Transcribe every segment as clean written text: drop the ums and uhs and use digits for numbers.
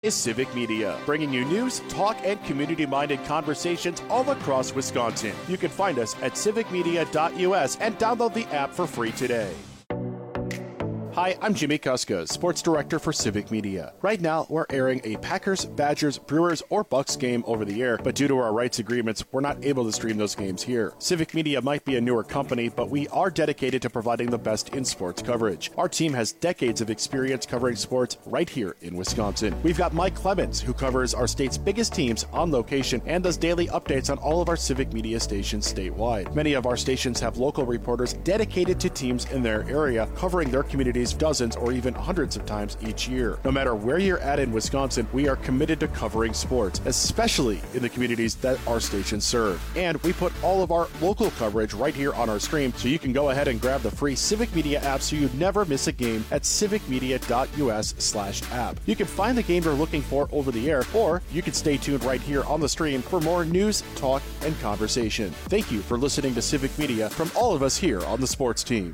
Is Civic Media, bringing you news, talk, and community-minded conversations all across Wisconsin. You can find us at civicmedia.us and download the app for free today. Hi, I'm Jimmy Kuska, Sports Director for Civic Media. Right now, we're airing a Packers, Badgers, Brewers, or Bucks game over the air, but due to our rights agreements, we're not able to stream those games here. Civic Media might be a newer company, but we are dedicated to providing the best in sports coverage. Our team has decades of experience covering sports right here in Wisconsin. We've got Mike Clemens, who covers our state's biggest teams on location and does daily updates on all of our Civic Media stations statewide. Many of our stations have local reporters dedicated to teams in their area, covering their communities dozens or even hundreds of times each year. No matter where you're at in Wisconsin, we are committed to covering sports, especially in the communities that our stations serve. And we put all of our local coverage right here on our stream, so you can go ahead and grab the free Civic Media app so you never miss a game at civicmedia.us/app. You can find the game you're looking for over the air, or you can stay tuned right here on the stream for more news, talk, and conversation. Thank you for listening to Civic Media from all of us here on the sports team.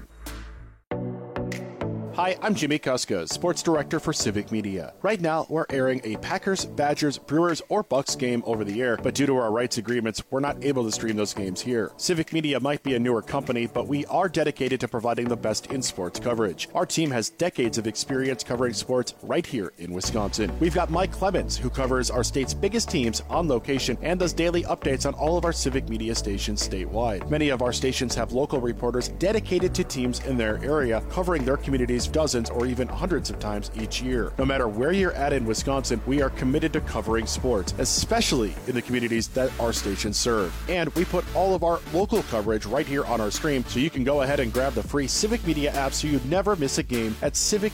Hi, I'm Jimmy Kuska, Sports Director for Civic Media. Right now, we're airing a Packers, Badgers, Brewers, or Bucks game over the air, but due to our rights agreements, we're not able to stream those games here. Civic Media might be a newer company, but we are dedicated to providing the best in sports coverage. Our team has decades of experience covering sports right here in Wisconsin. We've got Mike Clemens, who covers our state's biggest teams on location and does daily updates on all of our Civic Media stations statewide. Many of our stations have local reporters dedicated to teams in their area, covering their communities dozens or even hundreds of times each year. No matter where you're at in Wisconsin, we are committed to covering sports, especially in the communities that our stations serve. And we put all of our local coverage right here on our stream, so you can go ahead and grab the free Civic Media app so you never miss a game at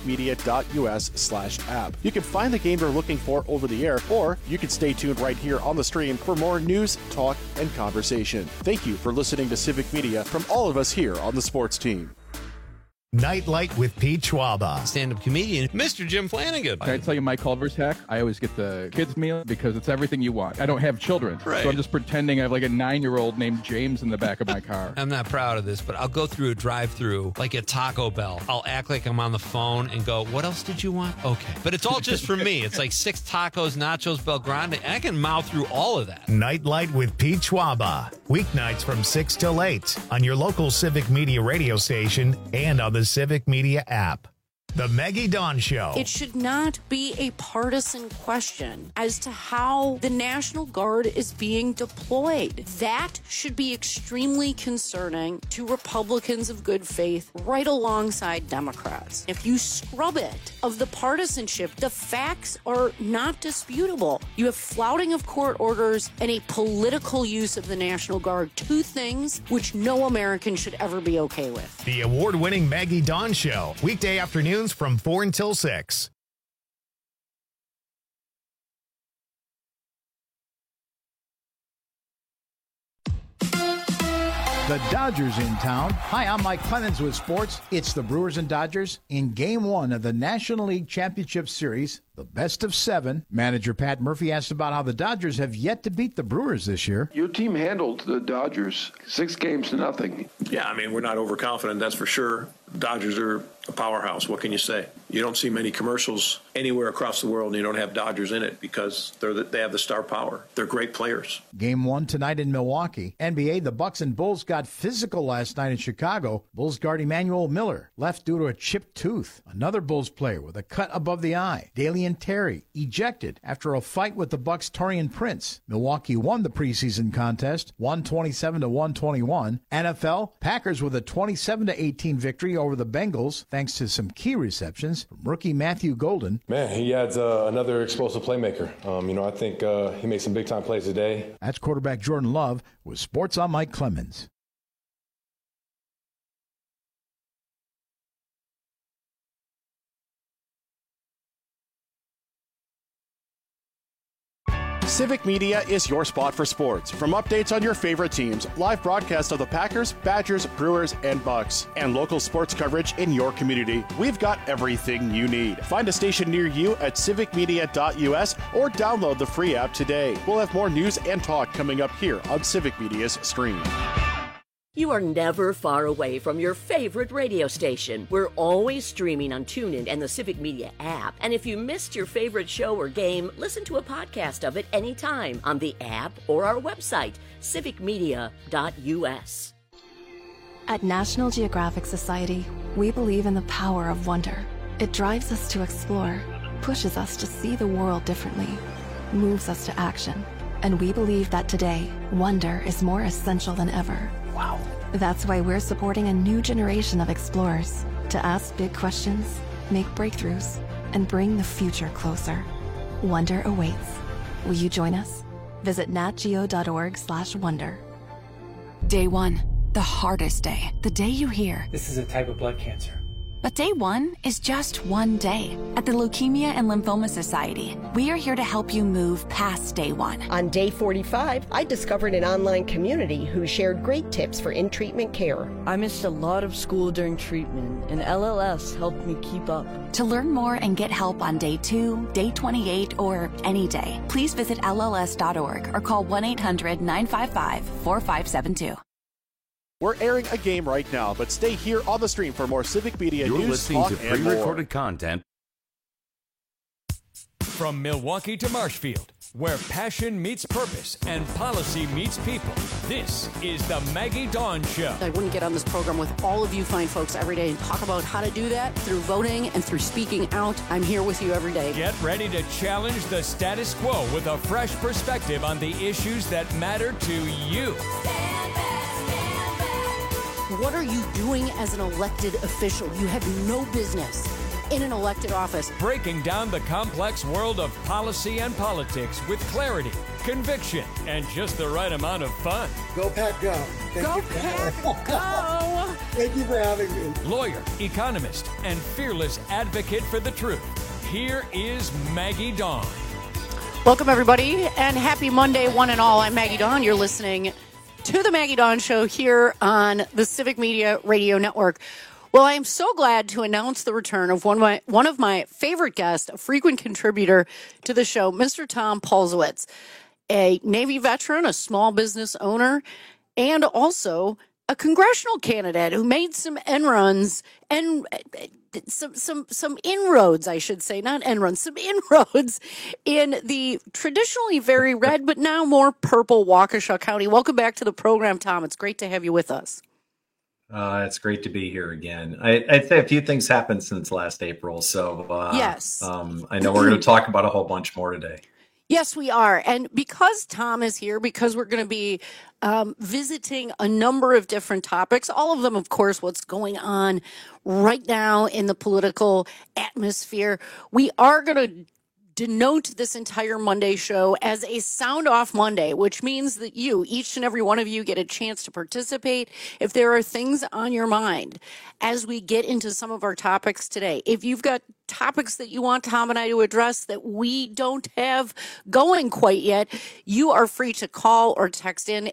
civicmedia.us/app. You can find the game you're looking for over the air, or you can stay tuned right here on the stream for more news, talk, and conversation. Thank you for listening to Civic Media from all of us here on the sports team. Nightlight with Pete Schwaba. Stand-up comedian, Mr. Jim Flanagan. Can I tell you my Culver's hack? I always get the kids' meal because it's everything you want. I don't have children, right. So I'm just pretending I have like a 9-year-old named James in the back of my car. I'm not proud of this, but I'll go through a drive-through like at Taco Bell. I'll act like I'm on the phone and go, what else did you want? Okay. But it's all just for me. It's like 6 tacos, nachos, Bel Grande, and I can mouth through all of that. Nightlight with Pete Schwaba. Weeknights from 6 till 8 on your local Civic Media radio station and on the Civic Media app. The Maggie Dawn Show. It should not be a partisan question as to how the National Guard is being deployed. That should be extremely concerning to Republicans of good faith right alongside Democrats. If you scrub it of the partisanship, the facts are not disputable. You have flouting of court orders and a political use of the National Guard, 2 things which no American should ever be okay with. The award-winning Maggie Dawn Show. Weekday afternoons from 4 until 6. The Dodgers in town. Hi, I'm Mike Clemens with sports. It's the Brewers and Dodgers in Game 1 of the National League Championship Series, the best of 7. Manager Pat Murphy asked about how the Dodgers have yet to beat the Brewers this year. Your team handled the Dodgers 6-0. Yeah, I mean, we're not overconfident, that's for sure. Dodgers are a powerhouse. What can you say? You don't see many commercials anywhere across the world and you don't have Dodgers in it because they have the star power. They're great players. Game 1 tonight in Milwaukee. NBA, the Bucks and Bulls got physical last night in Chicago. Bulls guard Emmanuel Miller left due to a chipped tooth. Another Bulls player with a cut above the eye. Dalian Terry ejected after a fight with the Bucks' Taurean Prince. Milwaukee won the preseason contest, 127-121. NFL, Packers with a 27-18 victory over the Bengals, thanks to some key receptions from rookie Matthew Golden. Man, he adds another explosive playmaker. I think he makes some big-time plays today. That's quarterback Jordan Love with Sports on Mike Clemens. Civic Media is your spot for sports. From updates on your favorite teams, live broadcast of the Packers, Badgers, Brewers, and Bucks, and local sports coverage in your community, we've got everything you need. Find a station near you at civicmedia.us or download the free app today. We'll have more news and talk coming up here on Civic Media's stream. You are never far away from your favorite radio station. We're always streaming on TuneIn and the Civic Media app. And if you missed your favorite show or game, listen to a podcast of it anytime on the app or our website, civicmedia.us. At National Geographic Society, we believe in the power of wonder. It drives us to explore, pushes us to see the world differently, moves us to action. And we believe that today, wonder is more essential than ever. Wow. That's why we're supporting a new generation of explorers to ask big questions, make breakthroughs, and bring the future closer. Wonder awaits. Will you join us? Visit natgeo.org/wonder. Day 1, the hardest day. The day you hear, "This is a type of blood cancer." But day 1 is just one day. At the Leukemia and Lymphoma Society, we are here to help you move past day 1. On day 45, I discovered an online community who shared great tips for in-treatment care. I missed a lot of school during treatment, and LLS helped me keep up. To learn more and get help on day 2, day 28, or any day, please visit LLS.org or call 1-800-955-4572. We're airing a game right now, but stay here on the stream for more Civic Media You're news, listening talk, to and more. pre-recorded content. From Milwaukee to Marshfield, where passion meets purpose and policy meets people, this is the Maggie Dawn Show. I wouldn't get on this program with all of you fine folks every day and talk about how to do that through voting and through speaking out. I'm here with you every day. Get ready to challenge the status quo with a fresh perspective on the issues that matter to you. What are you doing as an elected official? You have no business in an elected office. Breaking down the complex world of policy and politics with clarity, conviction, and just the right amount of fun. Go Pack Go. Go Pack Go. Thank you for having me. Lawyer, economist, and fearless advocate for the truth. Here is Maggie Dawn. Welcome, everybody, and happy Monday, one and all. I'm Maggie Dawn. You're listening to the Maggie Dawn Show here on the Civic Media Radio Network. Well, I am so glad to announce the return of one of my favorite guests, a frequent contributor to the show, Mr. Tom Polzewitz, a Navy veteran, a small business owner, and also a congressional candidate who made some inroads and some inroads, I should say, not end runs, some inroads in the traditionally very red, but now more purple Waukesha County. Welcome back to the program, Tom. It's great to have you with us. It's great to be here again. I'd say a few things happened since last April. So yes, I know we're going to talk about a whole bunch more today. Yes, we are. And because Tom is here, because we're going to be visiting a number of different topics, all of them, of course, what's going on right now in the political atmosphere, we are going to denote this entire Monday show as a Sound Off Monday, which means that you, each and every one of you, get a chance to participate if there are things on your mind as we get into some of our topics today. If you've got topics that you want Tom and I to address that we don't have going quite yet, you are free to call or text in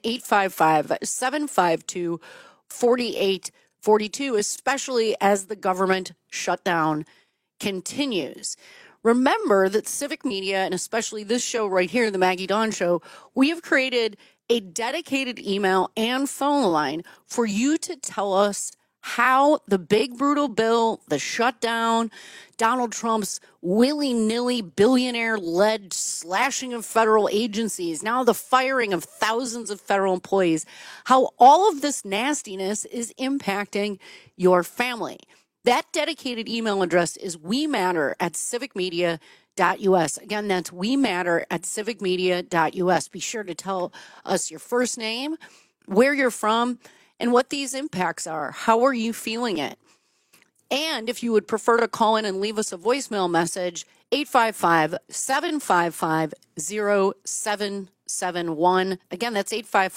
855-752-4842, especially as the government shutdown continues. Remember that Civic Media, and especially this show right here, the Maggie Dawn Show, we have created a dedicated email and phone line for you to tell us how the big brutal bill, the shutdown, Donald Trump's willy-nilly billionaire-led slashing of federal agencies, now the firing of thousands of federal employees, how all of this nastiness is impacting your family. That dedicated email address is wematter@civicmedia.us. Again, that's wematter@civicmedia.us. Be sure to tell us your first name, where you're from, and what these impacts are. How are you feeling it? And if you would prefer to call in and leave us a voicemail message, 855-755-0771. Again, that's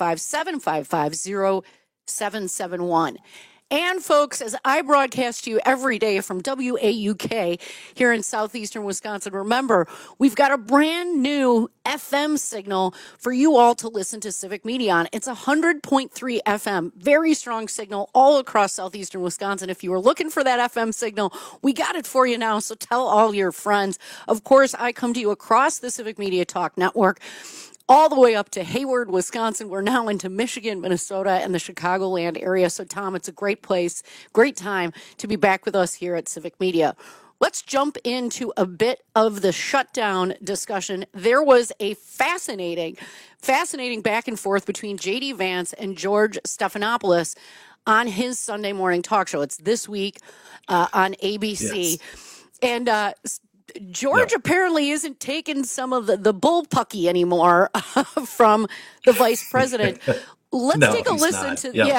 855-755-0771. And folks, as I broadcast to you every day from WAUK here in southeastern Wisconsin, remember, we've got a brand new FM signal for you all to listen to Civic Media on. It's 100.3 FM, very strong signal all across southeastern Wisconsin. If you were looking for that FM signal, we got it for you now, so tell all your friends. Of course, I come to you across the Civic Media Talk Network all the way up to Hayward, Wisconsin. We're now into Michigan, Minnesota, and the Chicagoland area. So, Tom, it's a great place, great time to be back with us here at Civic Media. Let's jump into a bit of the shutdown discussion. There was a fascinating back and forth between J.D. Vance and George Stephanopoulos on his Sunday morning talk show. It's this week on ABC. Yes. And George apparently isn't taking some of the bullpucky anymore from the vice president. Let's take a listen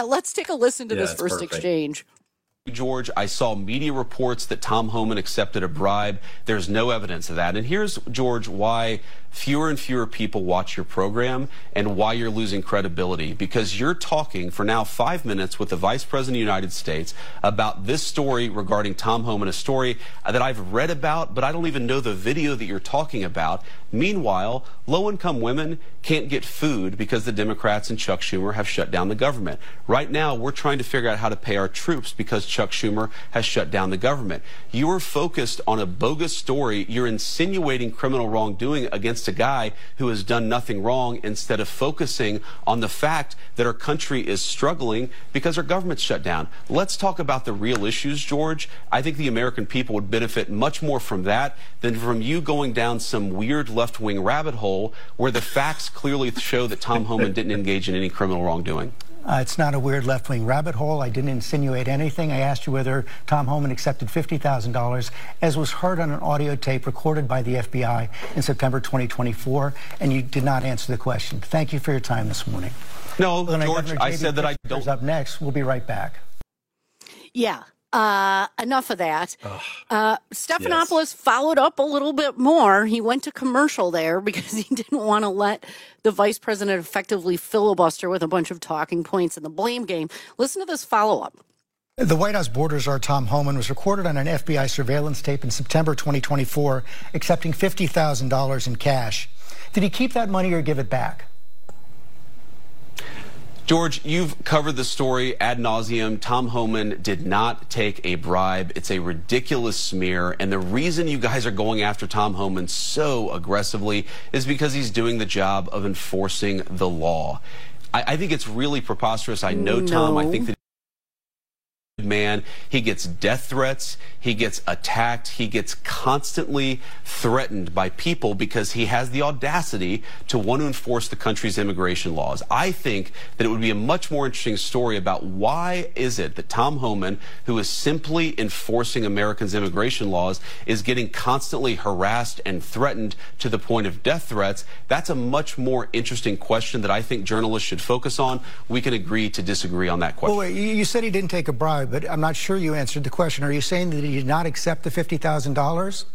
to this first exchange. George, I saw media reports that Tom Homan accepted a bribe. There's no evidence of that. And here's, George, why fewer and fewer people watch your program and why you're losing credibility. Because you're talking for now 5 minutes with the Vice President of the United States about this story regarding Tom Homan, a story that I've read about, but I don't even know the video that you're talking about. Meanwhile, low-income women can't get food because the Democrats and Chuck Schumer have shut down the government. Right now, we're trying to figure out how to pay our troops because Chuck Schumer has shut down the government. You are focused on a bogus story. You're insinuating criminal wrongdoing against a guy who has done nothing wrong instead of focusing on the fact that our country is struggling because our government's shut down. Let's talk about the real issues, George. I think the American people would benefit much more from that than from you going down some weird left-wing rabbit hole where the facts clearly show that Tom Homan didn't engage in any criminal wrongdoing. It's not a weird left-wing rabbit hole. I didn't insinuate anything. I asked you whether Tom Homan accepted $50,000, as was heard on an audio tape recorded by the FBI in September 2024, and you did not answer the question. Thank you for your time this morning. No, George, I said that I don't. Up next. We'll be right back. Yeah. Enough of that. Stephanopoulos followed up a little bit more. He went to commercial there because he didn't want to let the vice president effectively filibuster with a bunch of talking points in the blame game. Listen to this follow-up. The White House border czar Tom Homan was recorded on an FBI surveillance tape in September 2024, accepting $50,000 in cash. Did he keep that money or give it back? George, you've covered the story ad nauseum. Tom Homan did not take a bribe. It's a ridiculous smear. And the reason you guys are going after Tom Homan so aggressively is because he's doing the job of enforcing the law. I think it's really preposterous. I know Tom. I think that man, he gets death threats, he gets attacked, he gets constantly threatened by people because he has the audacity to want to enforce the country's immigration laws. I think that it would be a much more interesting story about why is it that Tom Homan, who is simply enforcing Americans' immigration laws, is getting constantly harassed and threatened to the point of death threats. That's a much more interesting question that I think journalists should focus on. We can agree to disagree on that question. Well, wait, you said he didn't take a bribe, but I'm not sure you answered the question. Are you saying that he did not accept the $50,000?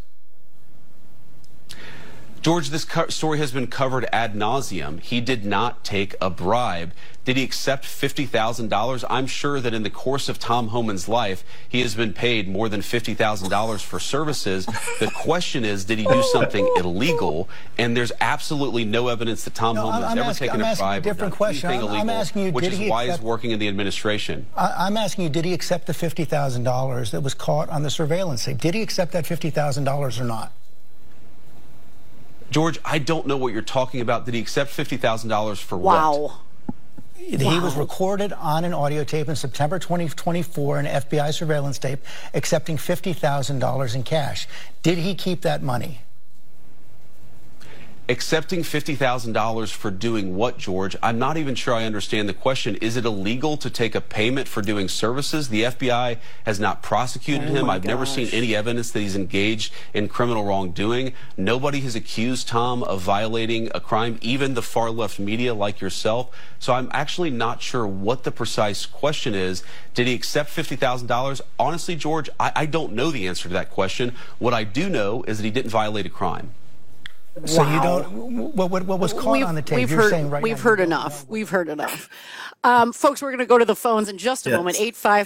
George, this story has been covered ad nauseum. He did not take a bribe. Did he accept $50,000? I'm sure that in the course of Tom Homan's life, he has been paid more than $50,000 for services. The question is, did he do something illegal? And there's absolutely no evidence that Tom Homan has ever taken a bribe or done anything illegal, which is why he's working in the administration. I'm asking you, did he accept the $50,000 that was caught on the surveillance tape? Did he accept that $50,000 or not? George, I don't know what you're talking about. Did he accept $50,000 for what? He was recorded on an audio tape in September 2024, an FBI surveillance tape, accepting $50,000 in cash. Did he keep that money? Accepting $50,000 for doing what, George? I'm not even sure I understand the question. Is it illegal to take a payment for doing services? The FBI has not prosecuted him. I've never seen any evidence that he's engaged in criminal wrongdoing. Nobody has accused Tom of violating a crime, even the far-left media like yourself. So I'm actually not sure what the precise question is. Did he accept $50,000? Honestly, George, I don't know the answer to that question. What I do know is that he didn't violate a crime. So you don't. What was caught on the tape? We've heard enough. We've heard enough. Folks, we're going to go to the phones in just a moment.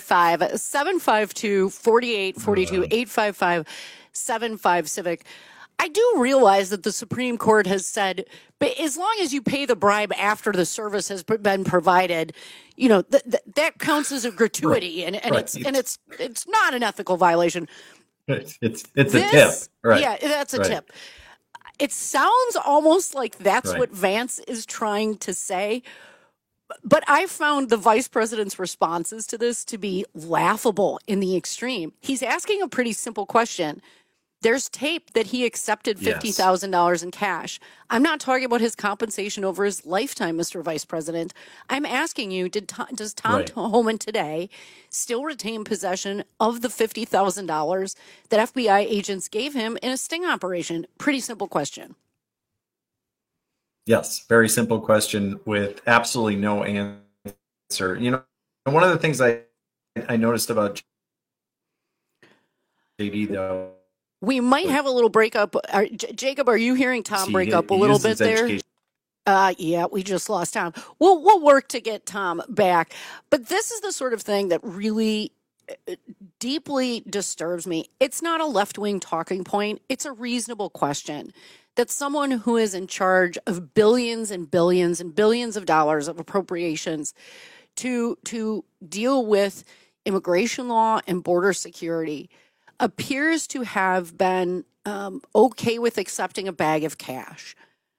855-752-4842. 855-75-Civic. I do realize that the Supreme Court has said, but as long as you pay the bribe after the service has been provided, you know that counts as a gratuity, right. and it's not an ethical violation. It's a tip, right? Yeah, that's a tip. It sounds almost like that's Right. what Vance is trying to say. But I found the vice president's responses to this to be laughable in the extreme. He's asking a pretty simple question. There's tape that he accepted $50,000 in cash. I'm not talking about his compensation over his lifetime, Mr. Vice President. I'm asking you, does Tom Homan today still retain possession of the $50,000 that FBI agents gave him in a sting operation? Pretty simple question. Yes, very simple question with absolutely no answer. You know, one of the things I noticed about JD, though, we might have a little breakup. Jacob, are you hearing Tom break up a little bit there? Yeah, we just lost Tom. We'll work to get Tom back. But this is the sort of thing that really deeply disturbs me. It's not a left-wing talking point. It's a reasonable question that someone who is in charge of billions and billions and billions of dollars of appropriations to deal with immigration law and border security appears to have been okay with accepting a bag of cash.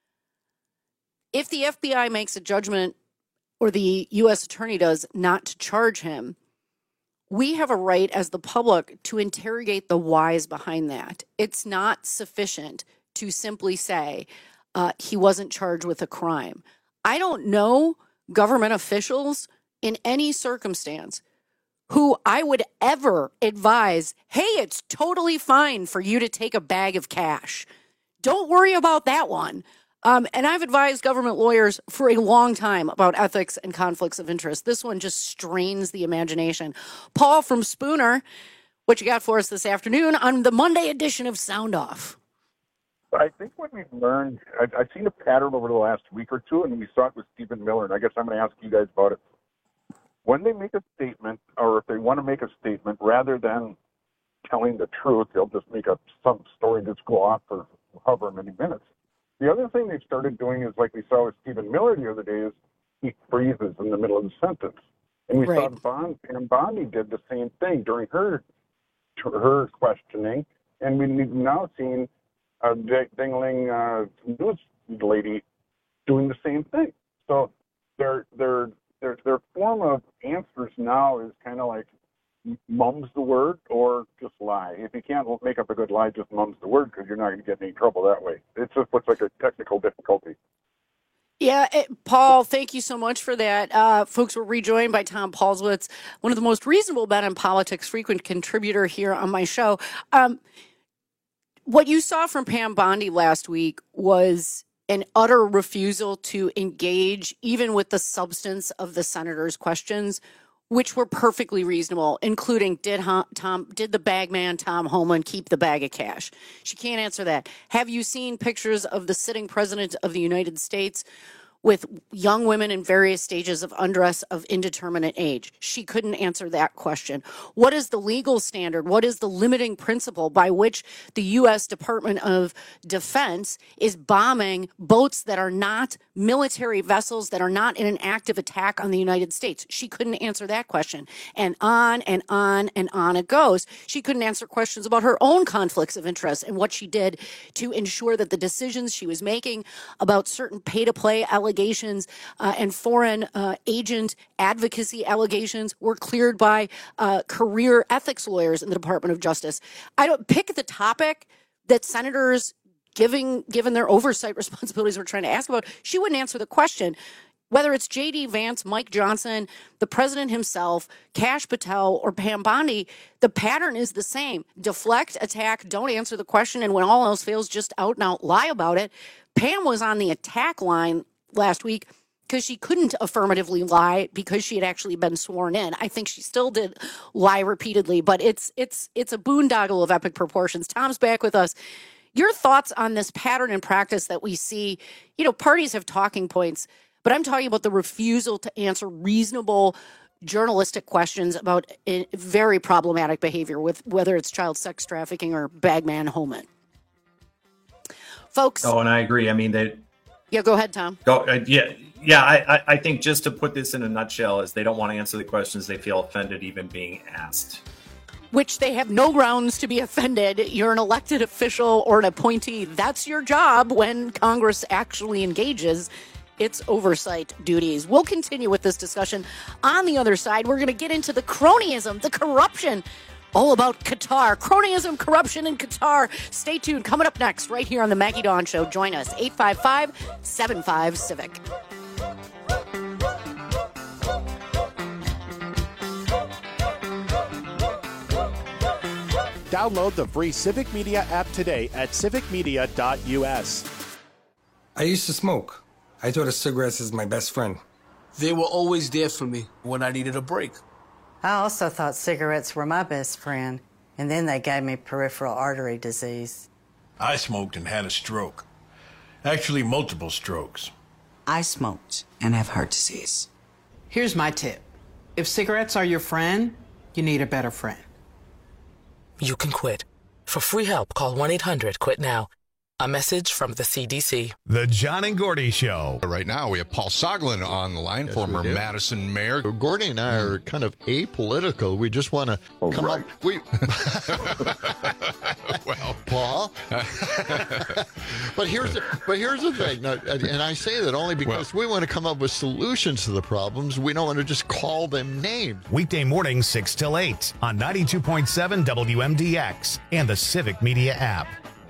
If the FBI makes a judgment, or the U.S. attorney does, not to charge him, we have a right as the public to interrogate the whys behind that. It's not sufficient to simply say he wasn't charged with a crime. I don't know government officials in any circumstance who I would ever advise, hey, it's totally fine for you to take a bag of cash. Don't worry about that one. And I've advised government lawyers for a long time about ethics and conflicts of interest. This one just strains the imagination. Paul from Spooner, what you got for us this afternoon on the Monday edition of Sound Off? I think what we've learned, I've seen a pattern over the last week or two, and we saw it with Stephen Miller, and I guess I'm going to ask you guys about it. When they make a statement, or if they want to make a statement, rather than telling the truth, they'll just make up some story that's go off for however many minutes. The other thing they've started doing is, like we saw with Stephen Miller the other day, is he freezes in the middle of the sentence. And we saw Pam Bondi did the same thing during her questioning, and we've now seen a dingling news lady doing the same thing. So their form of answers now is kind of like mum's the word or just lie. If you can't make up a good lie, just mum's the word, because you're not going to get in any trouble that way. It just looks like a technical difficulty. Yeah, Paul, thank you so much for that. Folks, we're rejoined by Tom Paulswitz, one of the most reasonable men in politics, frequent contributor here on my show. What you saw from Pam Bondi last week was an utter refusal to engage even with the substance of the senator's questions, which were perfectly reasonable, including did the bagman Tom Homan keep the bag of cash? She can't answer that. Have you seen pictures of the sitting president of the United States with young women in various stages of undress of indeterminate age? She couldn't answer that question. What is the legal standard? What is the limiting principle by which the U.S. Department of Defense is bombing boats that are not military vessels, that are not in an active attack on the United States? She couldn't answer that question. And on and on and on it goes. She couldn't answer questions about her own conflicts of interest and what she did to ensure that the decisions she was making about certain pay-to-play allegations and foreign agent advocacy allegations were cleared by career ethics lawyers in the Department of Justice. I don't pick the topic that senators, given their oversight responsibilities, were trying to ask about. She wouldn't answer the question. Whether it's J.D. Vance, Mike Johnson, the president himself, Kash Patel, or Pam Bondi, the pattern is the same. Deflect, attack, don't answer the question, and when all else fails, just out and out lie about it. Pam was on the attack line last week because she couldn't affirmatively lie because she had actually been sworn in. I think she still did lie repeatedly, but it's a boondoggle of epic proportions. Tom's back with us. Your thoughts on this pattern and practice that we see? You know, parties have talking points, but I'm talking about the refusal to answer reasonable journalistic questions about very problematic behavior, with whether it's child sex trafficking or bagman Homan. Folks. Oh, and I agree. I mean, yeah, go ahead, Tom. I think just to put this in a nutshell is they don't want to answer the questions they feel offended even being asked. which they have no grounds to be offended. You're an elected official or an appointee. That's your job when Congress actually engages its oversight duties. We'll continue with this discussion. On the other side, we're going to get into the cronyism, the corruption, all about Qatar. Cronyism, corruption in Qatar. Stay tuned. Coming up next, right here on the Maggie Dawn Show. Join us, 855-75-CIVIC. Download the free Civic Media app today at civicmedia.us. I used to smoke. I thought of cigarettes as my best friend. They were always there for me when I needed a break. I also thought cigarettes were my best friend, and then they gave me peripheral artery disease. I smoked and had a stroke. Actually, multiple strokes. I smoked and have heart disease. Here's my tip. If cigarettes are your friend, you need a better friend. You can quit. For free help, call 1-800-QUIT-NOW. A message from the CDC. The John and Gordy Show. Right now, we have Paul Soglin on the line, former Madison mayor. Gordy and I are kind of apolitical. We just want to come up. Well, Paul. But here's the thing, now, and I say that only because we want to come up with solutions to the problems. We don't want to just call them names. Weekday mornings 6 till 8 on 92.7 WMDX and the Civic Media app.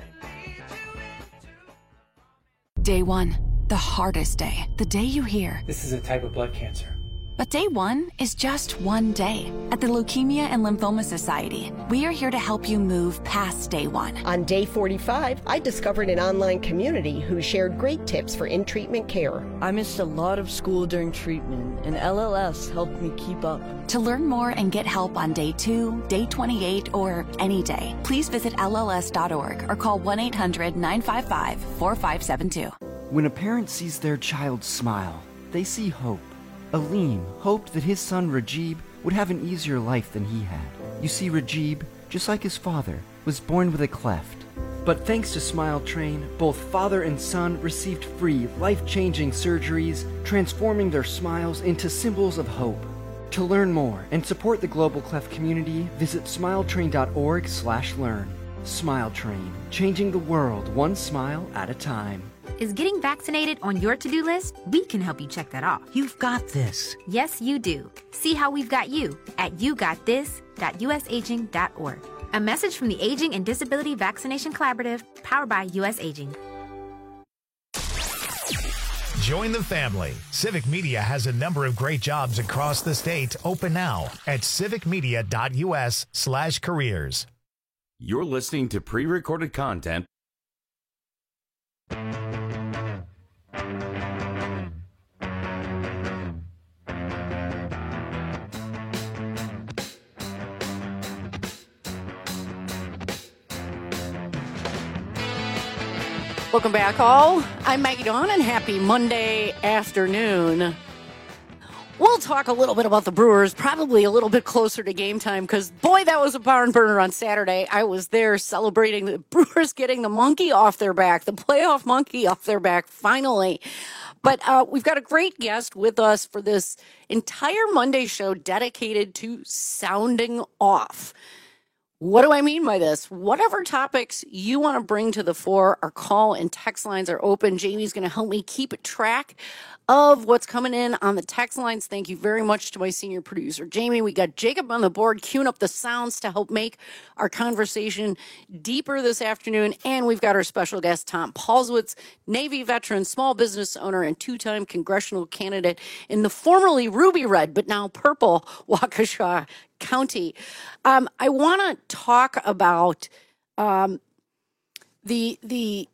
Day 1, the hardest day, the day you hear. This is a type of blood cancer. But day 1 is just one day. At the Leukemia and Lymphoma Society, we are here to help you move past day 1. On day 45, I discovered an online community who shared great tips for in-treatment care. I missed a lot of school during treatment, and LLS helped me keep up. To learn more and get help on day 2, day 28, or any day, please visit LLS.org or call 1-800-955-4572. When a parent sees their child smile, they see hope. Aleem hoped that his son Rajib would have an easier life than he had. You see, Rajib, just like his father, was born with a cleft. But thanks to Smile Train, both father and son received free, life-changing surgeries, transforming their smiles into symbols of hope. To learn more and support the Global Cleft community, visit smiletrain.org/learn. Smile Train, changing the world one smile at a time. Is getting vaccinated on your to-do list? We can help you check that off. You've got this. Yes, you do. See how we've got you at yougotthis.usaging.org. A message from the Aging and Disability Vaccination Collaborative, powered by U.S. Aging. Join the family. Civic Media has a number of great jobs across the state open now at civicmedia.us/careers. You're listening to pre-recorded content. Welcome back, all. I'm Maggie Dawn, and happy Monday afternoon. We'll talk a little bit about the Brewers, probably a little bit closer to game time, because, boy, that was a barn burner on Saturday. I was there celebrating the Brewers getting the monkey off their back, the playoff monkey off their back, finally. But we've got a great guest with us for this entire Monday show dedicated to sounding off. What do I mean by this? Whatever topics you want to bring to the fore, our call and text lines are open. Jamie's going to help me keep track of what's coming in on the text lines. Thank you very much to my senior producer, Jamie. We got Jacob on the board queuing up the sounds to help make our conversation deeper this afternoon. And we've got our special guest, Tom Paulswitz, Navy veteran, small business owner, and two-time congressional candidate in the formerly ruby red, but now purple Waukesha County. I want to talk about the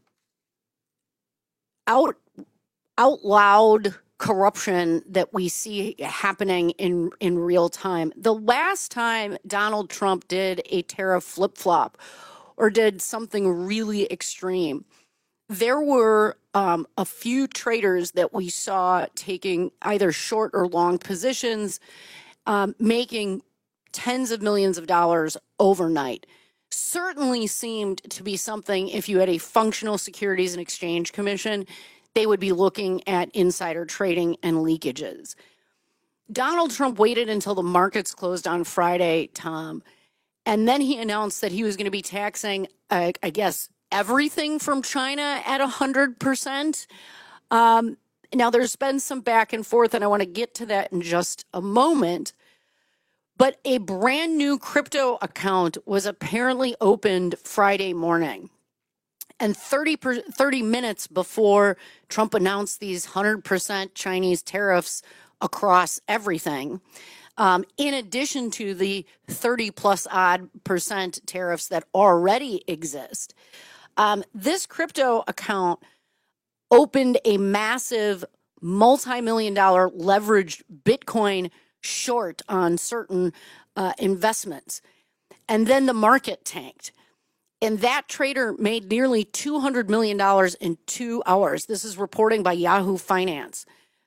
out loud corruption that we see happening in real time. The last time Donald Trump did a tariff flip-flop or did something really extreme, there were a few traders that we saw taking either short or long positions, making tens of millions of dollars overnight. Certainly seemed to be something, if you had a functional Securities and Exchange Commission, they would be looking at insider trading and leakages. Donald Trump waited until the markets closed on Friday, Tom, And then he announced that he was going to be taxing, I guess, everything from China at 100%. Now, there's been some back and forth, and I want to get to that in just a moment. But a brand new crypto account was apparently opened Friday morning. And 30 minutes before Trump announced these 100% Chinese tariffs across everything, in addition to the 30 plus odd % tariffs that already exist, this crypto account opened a massive multi-million-dollar leveraged Bitcoin short on certain investments. And then the market tanked. And that trader made nearly $200 million in 2 hours. This is reporting by Yahoo Finance.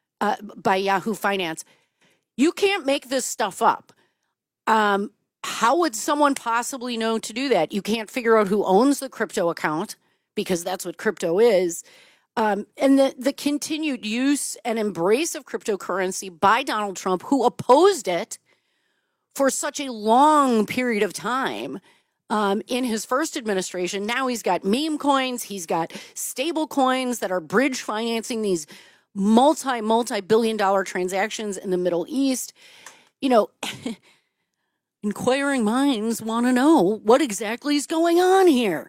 You can't make this stuff up. How would someone possibly know to do that? You can't figure out who owns the crypto account, because that's what crypto is. And the continued use and embrace of cryptocurrency by Donald Trump, who opposed it for such a long period of time in his first administration. Now he's got meme coins, he's got stable coins that are bridge financing these multi-billion-dollar transactions in the Middle East. You know, inquiring minds want to know what exactly is going on here.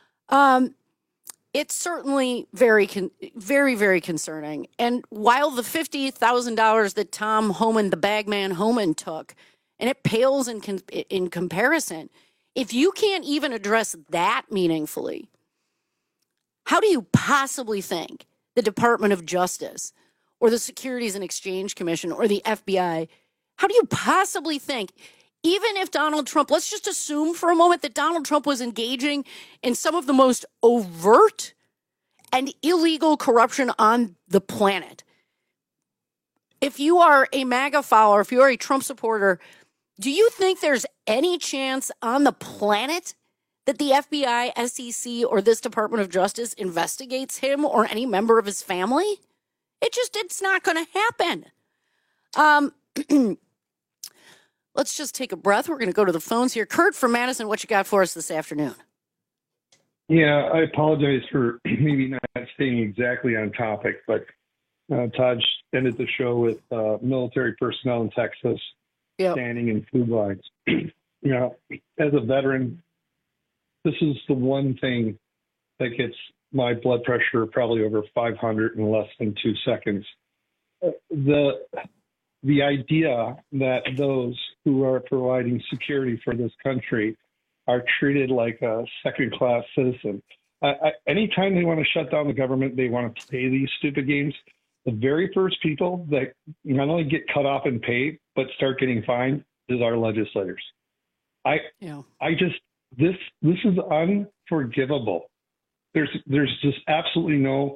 It's certainly very, very concerning. And while the $50,000 that Tom Homan, the bagman Homan, took, and it pales in comparison, if you can't even address that meaningfully, how do you possibly think the Department of Justice or the Securities and Exchange Commission or the FBI, how do you possibly think, even if Donald Trump, let's just assume for a moment that Donald Trump was engaging in some of the most overt and illegal corruption on the planet. If you are a MAGA follower, if you are a Trump supporter, do you think there's any chance on the planet that the FBI, SEC, or this Department of Justice investigates him or any member of his family? It's not going to happen. Let's just take a breath. We're going to go to the phones here. Kurt from Madison, what you got for us this afternoon? Yeah, I apologize for maybe not staying exactly on topic, but Todd ended the show with military personnel in Texas standing in food lines. You know, as a veteran, this is the one thing that gets my blood pressure probably over 500 in less than 2 seconds. The idea that those who are providing security for this country are treated like a second-class citizen. Anytime they want to shut down the government, they want to play these stupid games. The very first people that not only get cut off and paid, but start getting fined is our legislators. This is unforgivable. There's just absolutely no.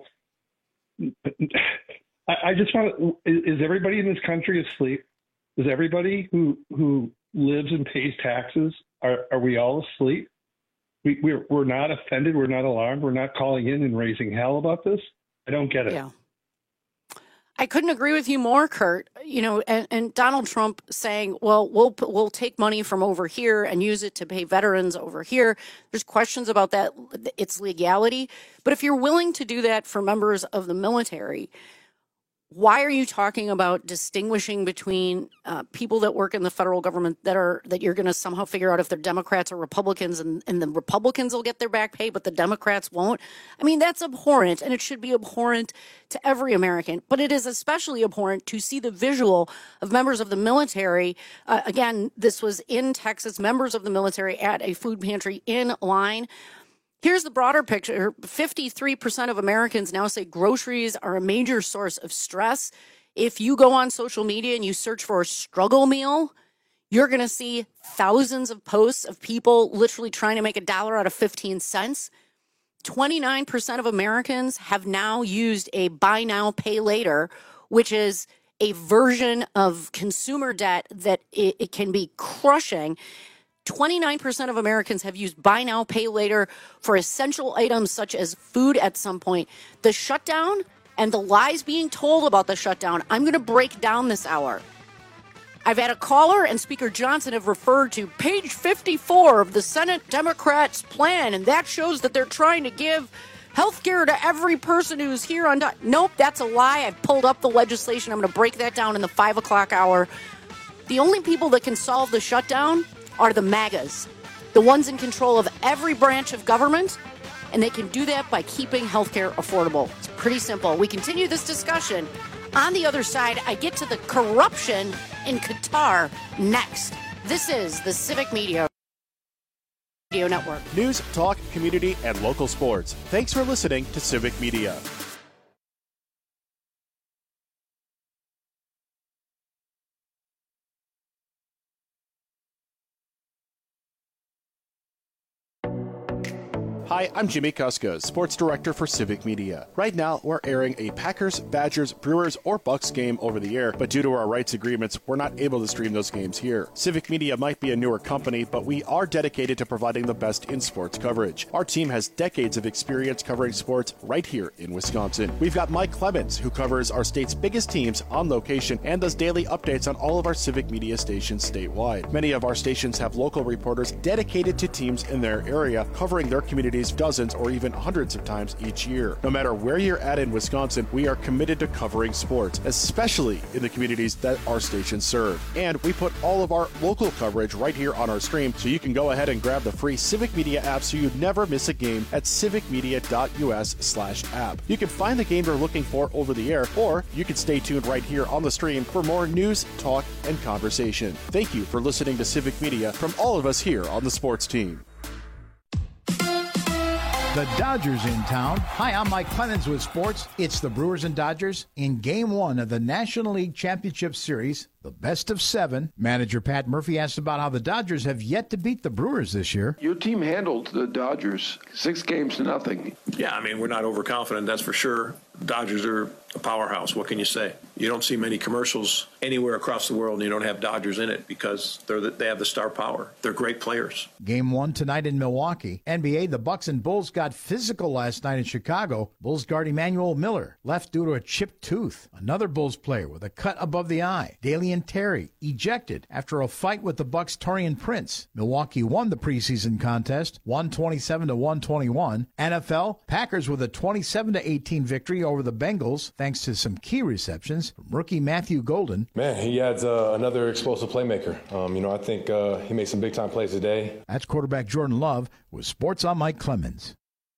I just want to. Is everybody in this country asleep? Is everybody who lives and pays taxes? Are we all asleep? We're not offended. We're not alarmed. We're not calling in and raising hell about this. I don't get it. Yeah. I couldn't agree with you more, Kurt. You know, and Donald Trump saying, well, we'll take money from over here and use it to pay veterans over here. There's questions about that, its legality. But if you're willing to do that for members of the military, why are you talking about distinguishing between people that work in the federal government that you're going to somehow figure out if they're Democrats or Republicans, and the Republicans will get their back pay, but the Democrats won't? I mean, that's abhorrent, and it should be abhorrent to every American. But it is especially abhorrent to see the visual of members of the military. Again, this was in Texas, members of the military at a food pantry in line. Here's the broader picture. 53% of Americans now say groceries are a major source of stress. If you go on social media and you search for a struggle meal, you're going to see thousands of posts of people literally trying to make $1 out of 15 cents. 29% of Americans have now used a buy now, pay later, which is a version of consumer debt that it can be crushing. 29% of Americans have used buy now, pay later for essential items such as food at some point. The shutdown and the lies being told about the shutdown, I'm going to break down this hour. I've had a caller and Speaker Johnson have referred to page 54 of the Senate Democrats' plan, and that shows that they're trying to give health care to every person who's here on time. Nope, that's a lie. I've pulled up the legislation. I'm going to break that down in the 5 o'clock hour. The only people that can solve the shutdown are the MAGAs, the ones in control of every branch of government, and they can do that by keeping health care affordable. It's pretty simple. We continue this discussion. On the other side, I get to the corruption in Qatar next. This is the Civic Media Radio Network. News, talk, community, and local sports. Thanks for listening to Civic Media. Hi, I'm Jimmy Kuska, Sports Director for Civic Media. Right now, we're airing a Packers, Badgers, Brewers, or Bucks game over the air, but due to our rights agreements, we're not able to stream those games here. Civic Media might be a newer company, but we are dedicated to providing the best in sports coverage. Our team has decades of experience covering sports right here in Wisconsin. We've got Mike Clemens, who covers our state's biggest teams on location and does daily updates on all of our Civic Media stations statewide. Many of our stations have local reporters dedicated to teams in their area, covering their communities dozens or even hundreds of times each year. No matter where you're at in Wisconsin, we are committed to covering sports, especially in the communities that our stations serve. And we put all of our local coverage right here on our stream, so you can go ahead and grab the free Civic Media app so you never miss a game at civicmedia.us/app. You can find the game you're looking for over the air, or you can stay tuned right here on the stream for more news, talk, and conversation. Thank you for listening to Civic Media from all of us here on the sports team. The Dodgers in town. Hi, I'm Mike Clemens with sports. It's the Brewers and Dodgers in Game 1 of the National League Championship Series, the best of 7. Manager Pat Murphy asked about how the Dodgers have yet to beat the Brewers this year. Your team handled the Dodgers 6-0. Yeah, I mean, we're not overconfident, that's for sure. Dodgers are a powerhouse. What can you say? You don't see many commercials anywhere across the world and you don't have Dodgers in it because they have the star power. They're great players. Game 1 tonight in Milwaukee. NBA, the Bucks and Bulls got physical last night in Chicago. Bulls guard Emmanuel Miller left due to a chipped tooth. Another Bulls player with a cut above the eye. Dalian Terry ejected after a fight with the Bucks' Taurean Prince. Milwaukee won the preseason contest, 127-121. NFL, Packers with a 27-18 victory over the Bengals, thanks to some key receptions from rookie Matthew Golden. Man, he adds another explosive playmaker. I think he made some big-time plays today. That's quarterback Jordan Love with Sports on Mike Clemens.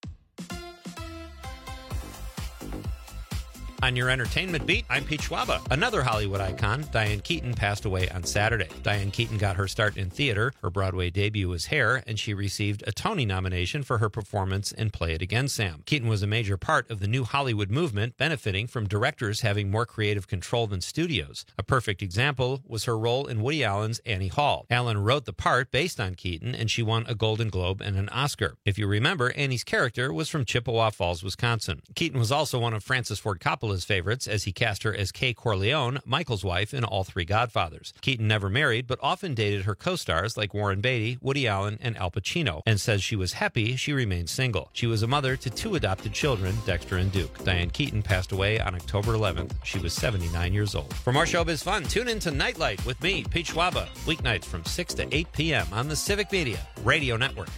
On your entertainment beat, I'm Pete Schwaba. Another Hollywood icon, Diane Keaton, passed away on Saturday. Diane Keaton got her start in theater. Her Broadway debut was Hair, and she received a Tony nomination for her performance in Play It Again, Sam. Keaton was a major part of the new Hollywood movement, benefiting from directors having more creative control than studios. A perfect example was her role in Woody Allen's Annie Hall. Allen wrote the part based on Keaton, and she won a Golden Globe and an Oscar. If you remember, Annie's character was from Chippewa Falls, Wisconsin. Keaton was also one of Francis Ford Coppola's favorites, as he cast her as Kay Corleone, Michael's wife in all 3 Godfathers. Keaton never married, but often dated her co-stars like Warren Beatty, Woody Allen, and Al Pacino, and says she was happy she remained single. She was a mother to 2 adopted children, Dexter and Duke. Diane Keaton passed away on October 11th. She was 79 years old. For more showbiz fun, tune in to Nightlight with me, Pete Schwaba, weeknights from 6 to 8 p.m. on the Civic Media Radio Network.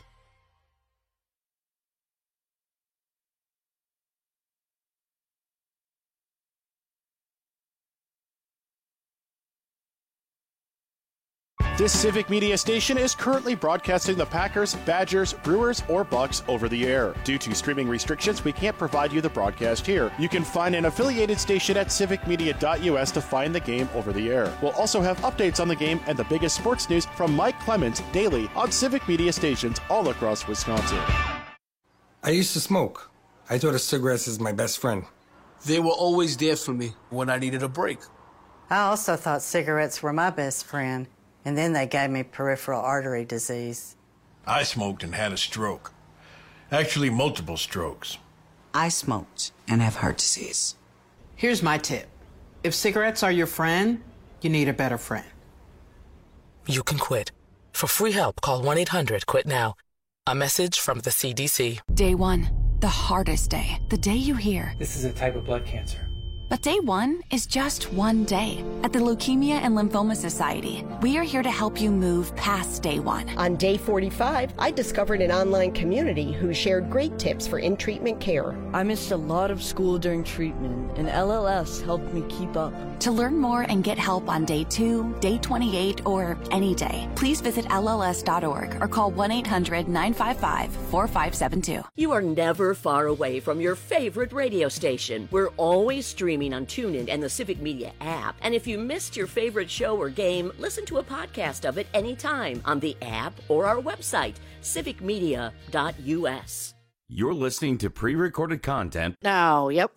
This Civic Media station is currently broadcasting the Packers, Badgers, Brewers, or Bucks over the air. Due to streaming restrictions, we can't provide you the broadcast here. You can find an affiliated station at civicmedia.us to find the game over the air. We'll also have updates on the game and the biggest sports news from Mike Clemens daily on Civic Media stations all across Wisconsin. I used to smoke. I thought of cigarettes as my best friend. They were always there for me when I needed a break. I also thought cigarettes were my best friend. And then they gave me peripheral artery disease. I smoked and had a stroke. Actually, multiple strokes. I smoked and have heart disease. Here's my tip. If cigarettes are your friend, you need a better friend. You can quit. For free help, call 1-800-QUIT-NOW. A message from the CDC. Day 1, the hardest day. The day you hear, this is a type of blood cancer. But day one is just one day. At the Leukemia and Lymphoma Society, we are here to help you move past day one. On day 45, I discovered an online community who shared great tips for in-treatment care. I missed a lot of school during treatment, and LLS helped me keep up. To learn more and get help on day 2, day 28, or any day, please visit LLS.org or call 1-800-955-4572. You are never far away from your favorite radio station. We're always streaming on TuneIn and the Civic Media app. And if you missed your favorite show or game, listen to a podcast of it anytime on the app or our website, civicmedia.us. You're listening to pre-recorded content. Now, yep.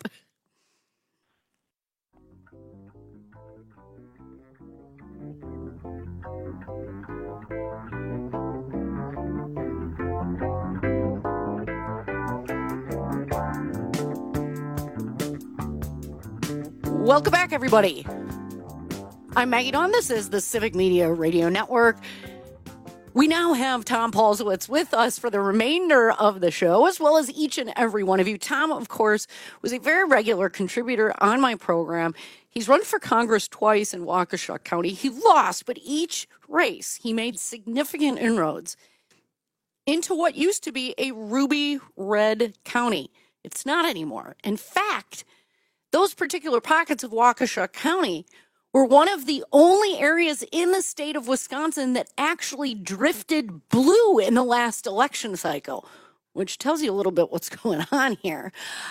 Welcome back, everybody. I'm Maggie Dawn. This is the Civic Media Radio Network. We now have Tom Paulsowitz with us for the remainder of the show, as well as each and every one of you. Tom, of course, was a very regular contributor on my program. He's run for Congress twice in Waukesha County. He lost, but each race he made significant inroads into what used to be a ruby red county. It's not anymore. In fact, those particular pockets of Waukesha County were one of the only areas in the state of Wisconsin that actually drifted blue in the last election cycle, which tells you a little bit what's going on here.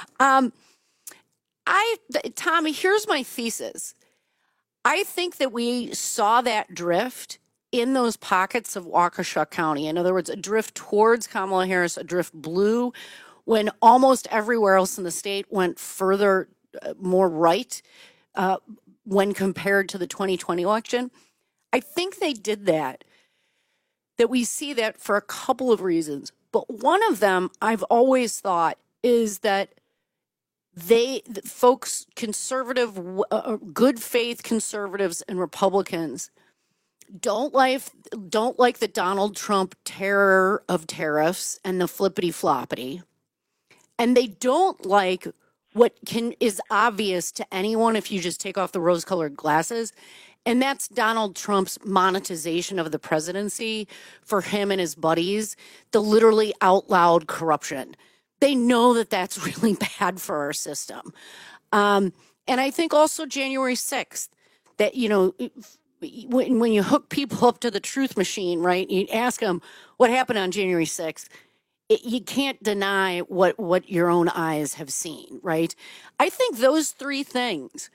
Tommy, here's my thesis. I think that we saw that drift in those pockets of Waukesha County. In other words, a drift towards Kamala Harris, a drift blue, when almost everywhere else in the state went further more right when compared to the 2020 election. I think they did that we see that for a couple of reasons. But one of them I've always thought is that folks, conservative, good faith conservatives and Republicans don't like the Donald Trump terror of tariffs and the flippity floppity. And they don't like what is obvious to anyone if you just take off the rose-colored glasses, and that's Donald Trump's monetization of the presidency for him and his buddies, the literally out loud corruption. They know that that's really bad for our system. And I think also January 6th, that, you know, when you hook people up to the truth machine, right, you ask them what happened on January 6th, you can't deny what your own eyes have seen, right? I think those three things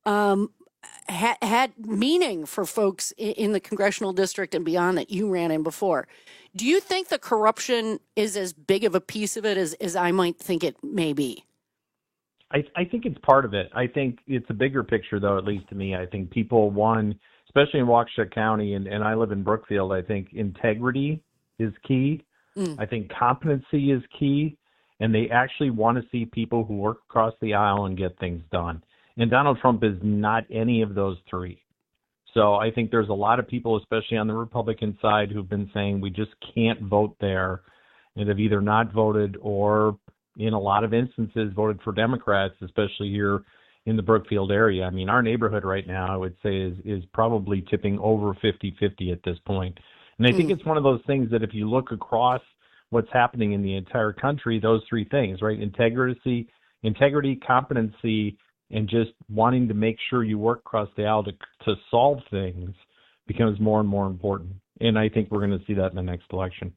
had meaning for folks in the congressional district and beyond that you ran in before. Do you think the corruption is as big of a piece of it as I might think it may be? I think it's part of it. I think it's a bigger picture, though, at least to me. I think people, especially in Waukesha County, and I live in Brookfield, I think integrity is key. I think competency is key, and they actually want to see people who work across the aisle and get things done. And Donald Trump is not any of those three. So I think there's a lot of people, especially on the Republican side, who've been saying we just can't vote there, and have either not voted or, in a lot of instances, voted for Democrats, especially here in the Brookfield area. I mean, our neighborhood right now, I would say, is probably tipping over 50-50 at this point. And I think it's one of those things that if you look across what's happening in the entire country, those three things, right? Integrity, competency, and just wanting to make sure you work across the aisle to solve things becomes more and more important. And I think we're going to see that in the next election.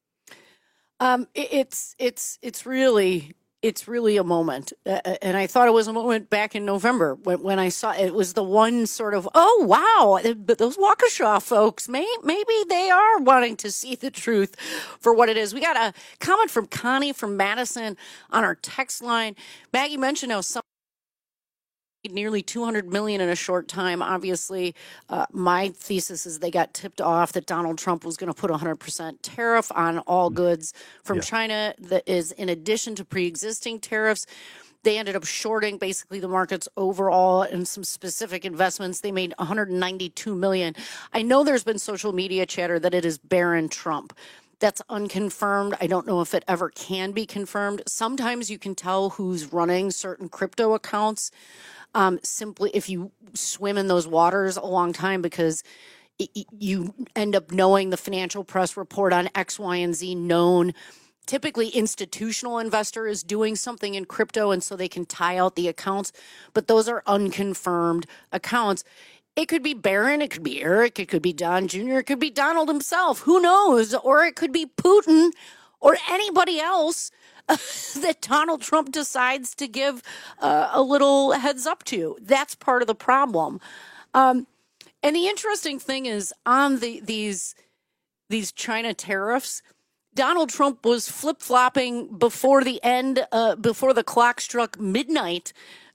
It's really a moment. And I thought it was a moment back in November when I saw it was the one sort of, oh, wow, but those Waukesha folks, maybe they are wanting to see the truth for what it is. We got a comment from Connie from Madison on our text line. Maggie mentioned how some nearly $200 million in a short time. Obviously, my thesis is they got tipped off that Donald Trump was going to put 100% tariff on all goods from China. That is in addition to pre-existing tariffs. They ended up shorting basically the markets overall and some specific investments. They made $192 million. I know there's been social media chatter that it is Barron Trump. That's unconfirmed. I don't know if it ever can be confirmed. Sometimes you can tell who's running certain crypto accounts simply if you swim in those waters a long time, because you end up knowing the financial press report on X, Y, and Z known. Typically, institutional investor is doing something in crypto, and so they can tie out the accounts. But those are unconfirmed accounts. It could be Barron, it could be Eric, it could be Don Jr., it could be Donald himself. Who knows? Or it could be Putin or anybody else that Donald Trump decides to give a little heads up to. That's part of the problem. And the interesting thing is on these China tariffs, Donald Trump was flip-flopping before the end, before the clock struck midnight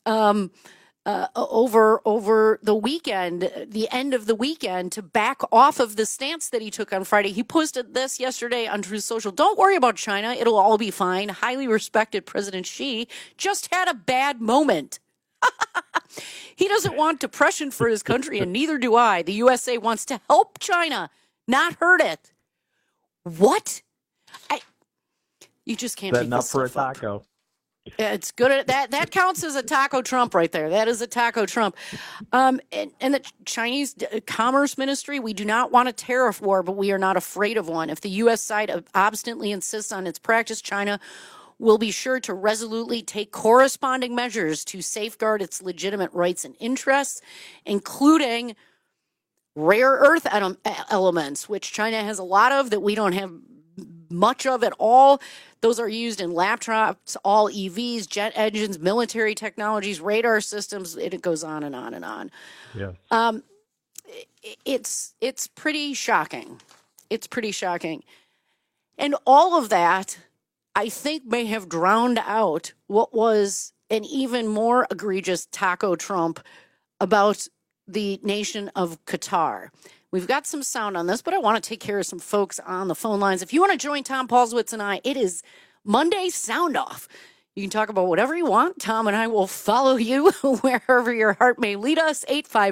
over the weekend, the end of the weekend, to back off of the stance that he took on Friday. He posted this yesterday on Truth Social. Don't worry about China. It'll all be fine. Highly respected President Xi just had a bad moment. He doesn't want depression for his country, and neither do I. The USA wants to help China, not hurt it. What? You just can't make this for a stuff taco. Up. It's good at that. That counts as a taco Trump right there. That is a taco Trump. And the Chinese Commerce Ministry, we do not want a tariff war, but we are not afraid of one. If the U.S. side obstinately insists on its practice, China will be sure to resolutely take corresponding measures to safeguard its legitimate rights and interests, including rare earth elements, which China has a lot of that we don't have much of at all. Those are used in laptops, all EVs, jet engines, military technologies, radar systems. It goes on and on and on. Yeah. It's pretty shocking. It's pretty shocking. And all of that, I think, may have drowned out what was an even more egregious taco Trump about the nation of Qatar. We've got some sound on this, but I want to take care of some folks on the phone lines. If you want to join Tom Paulswitz and I, it is Monday Sound Off. You can talk about whatever you want. Tom and I will follow you wherever your heart may lead us.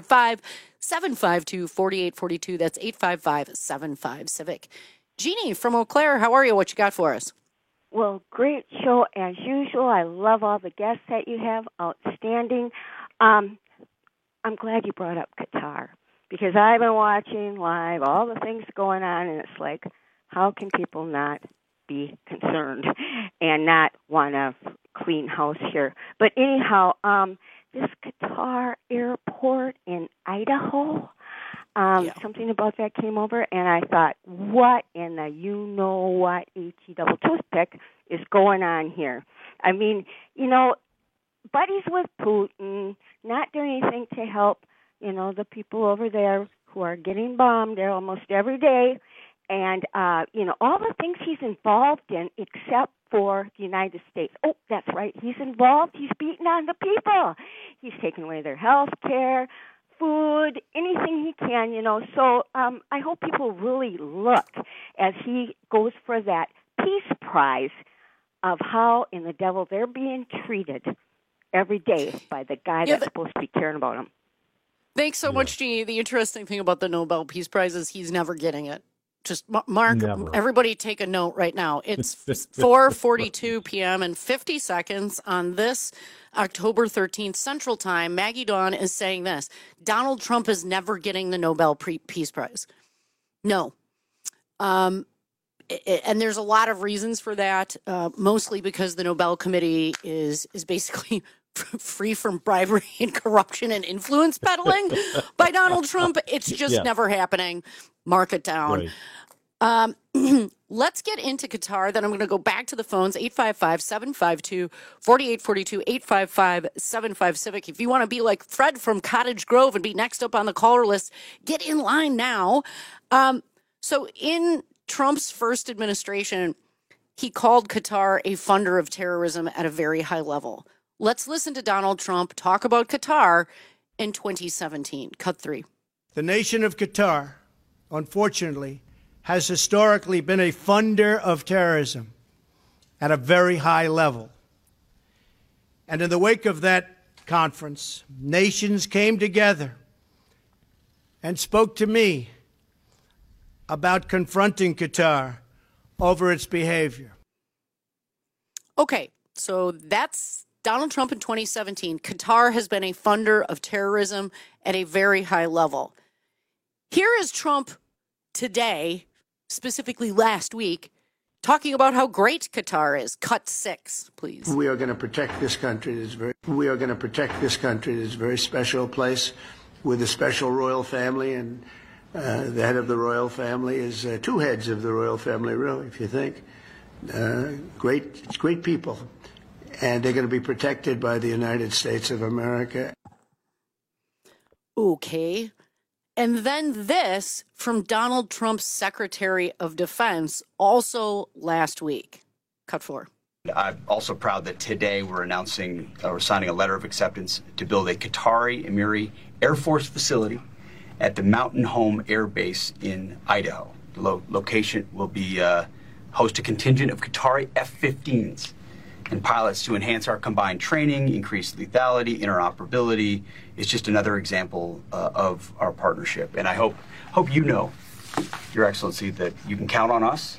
855-752-4842. That's 855-75-CIVIC. Jeannie from Eau Claire, how are you? What you got for us? Well, great show as usual. I love all the guests that you have. Outstanding. I'm glad you brought up Qatar, because I've been watching live all the things going on, and it's like, how can people not be concerned and not want to clean house here? But anyhow, this Qatar airport in Idaho, something about that came over, and I thought, what in the you-know-what H-E-double toothpick is going on here? I mean, buddies with Putin, not doing anything to help, the people over there who are getting bombed there almost every day, and, all the things he's involved in except for the United States. Oh, that's right. He's involved. He's beating on the people. He's taking away their health care, food, anything he can, So I hope people really look as he goes for that peace prize of how in the devil they're being treated every day by the guy that's supposed to be caring about them. Thanks so much, Jeannie. The interesting thing about the Nobel Peace Prize is he's never getting it. Just Mark, everybody take a note right now. It's 4:42 p.m. and 50 seconds on this October 13th Central Time. Maggie Dawn is saying this: Donald Trump is never getting the Nobel Peace Prize. No. And there's a lot of reasons for that, mostly because the Nobel Committee is basically free from bribery and corruption and influence peddling by Donald Trump. It's just never happening. Mark it down. Right. Let's get into Qatar. Then I'm going to go back to the phones, 855-752-4842, 855-75-CIVIC. If you want to be like Fred from Cottage Grove and be next up on the caller list, get in line now. So in Trump's first administration, he called Qatar a funder of terrorism at a very high level. Let's listen to Donald Trump talk about Qatar in 2017. Cut 3. The nation of Qatar, unfortunately, has historically been a funder of terrorism at a very high level. And in the wake of that conference, nations came together and spoke to me about confronting Qatar over its behavior. Okay, so that's Donald Trump in 2017, Qatar has been a funder of terrorism at a very high level. Here is Trump today, specifically last week, talking about how great Qatar is. Cut 6, please. We are going to protect this country. We are going to protect this country. It's a very special place with a special royal family, and the head of the royal family is two heads of the royal family, really, if you think. Great people. And they're going to be protected by the United States of America. Okay. And then this from Donald Trump's Secretary of Defense, also last week. Cut 4. I'm also proud that today we're announcing or signing a letter of acceptance to build a Qatari Emiri Air Force facility at the Mountain Home Air Base in Idaho. The location will be host a contingent of Qatari F-15s and pilots to enhance our combined training, increase lethality, interoperability. It's just another example of our partnership. And I hope you know, Your Excellency, that you can count on us.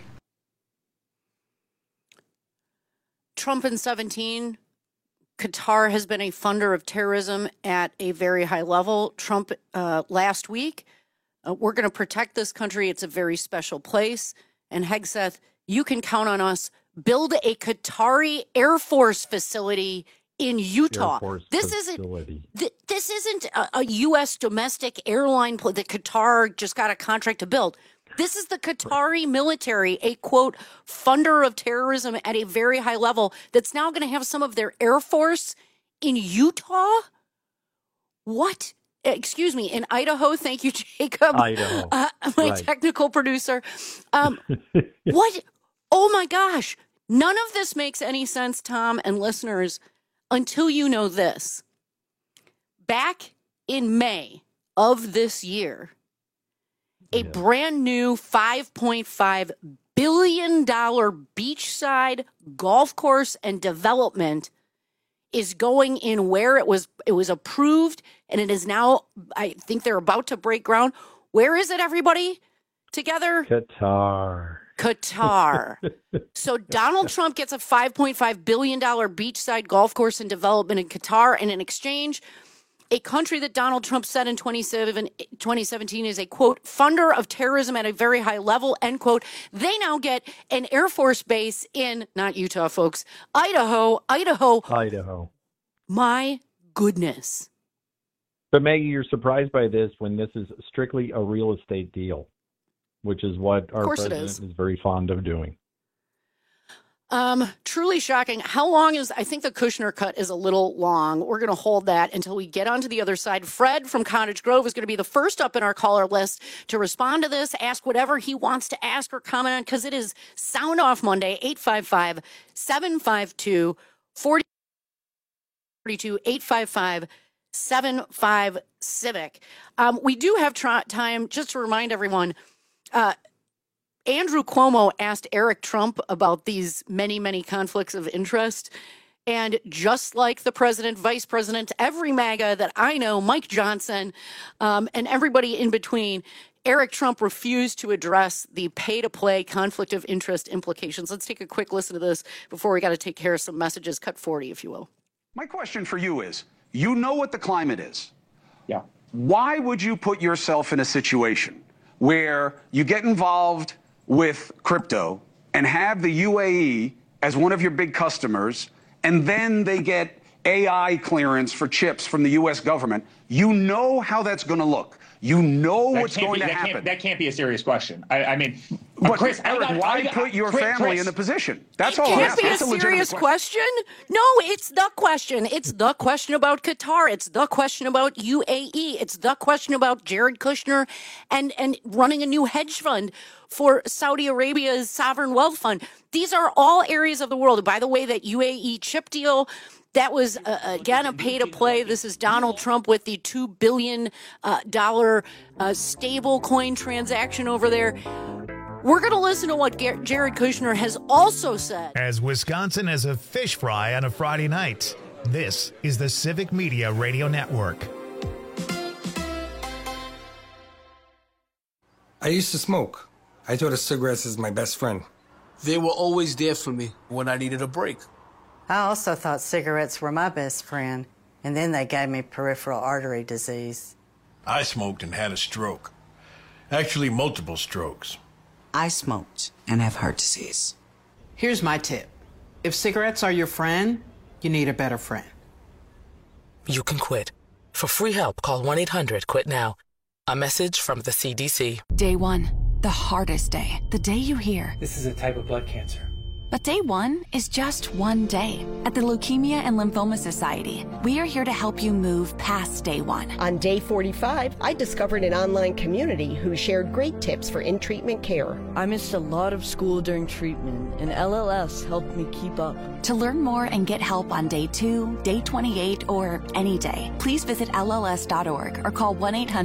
Trump in 17, Qatar has been a funder of terrorism at a very high level. Trump last week, we're going to protect this country. It's a very special place. And Hegseth, you can count on us. Build a Qatari Air Force facility in Utah. This isn't a U.S. domestic airline that Qatar just got a contract to build. This is the Qatari military, a, quote, funder of terrorism at a very high level that's now going to have some of their Air Force in Utah? What? Excuse me, in Idaho. Thank you, Jacob. Idaho. My technical producer. What? Oh, my gosh. None of this makes any sense, Tom and listeners, until you know this. Back in May of this year, a brand new $5.5 billion beachside golf course and development is going in where it was approved, and it is now, I think they're about to break ground. Where is it, everybody? Together? Qatar. So Donald Trump gets a $5.5 billion beachside golf course and development in Qatar, and in exchange, a country that Donald Trump said in 2017 is a, quote, funder of terrorism at a very high level, end quote. They now get an Air Force base in, not Utah, folks, Idaho. My goodness. But Maggie, you're surprised by this when this is strictly a real estate deal, which is what our president is very fond of doing. Truly shocking. How long is, I think the Kushner cut is a little long. We're going to hold that until we get onto the other side. Fred from Cottage Grove is going to be the first up in our caller list to respond to this, ask whatever he wants to ask or comment on, because it is Sound Off Monday, 855-752-42, 855-75-Civic. We do have time, just to remind everyone, Andrew Cuomo asked Eric Trump about these many, many conflicts of interest. And just like the president, vice president, every MAGA that I know, Mike Johnson, and everybody in between, Eric Trump refused to address the pay-to-play conflict of interest implications. Let's take a quick listen to this before we got to take care of some messages. Cut 40, if you will. My question for you is, you know what the climate is. Yeah. Why would you put yourself in a situation where you get involved with crypto and have the UAE as one of your big customers, and then they get AI clearance for chips from the U.S. government? You know how that's going to look. You know what's going to happen. That can't be a serious question. I mean, but Chris, Eric, why put your family in the position? That's all I'm asking. It can't be a serious question. No, it's the question. It's the question about Qatar. It's the question about UAE. It's the question about Jared Kushner and running a new hedge fund for Saudi Arabia's sovereign wealth fund. These are all areas of the world. By the way, that UAE chip deal, that was, again, a pay-to-play. This is Donald Trump with the $2 billion stable coin transaction over there. We're going to listen to what Jared Kushner has also said. As Wisconsin as a fish fry on a Friday night, this is the Civic Media Radio Network. I used to smoke. I thought of cigarettes as my best friend. They were always there for me when I needed a break. I also thought cigarettes were my best friend, and then they gave me peripheral artery disease. I smoked and had a stroke. Actually, multiple strokes. I smoked and have heart disease. Here's my tip. If cigarettes are your friend, you need a better friend. You can quit. For free help, call 1-800-QUIT-NOW. A message from the CDC. Day one, the hardest day. The day you hear, this is a type of blood cancer. But day one is just one day. At the Leukemia and Lymphoma Society, we are here to help you move past day one. On day 45, I discovered an online community who shared great tips for in-treatment care. I missed a lot of school during treatment, and LLS helped me keep up. To learn more and get help on day 2, day 28, or any day, please visit LLS.org or call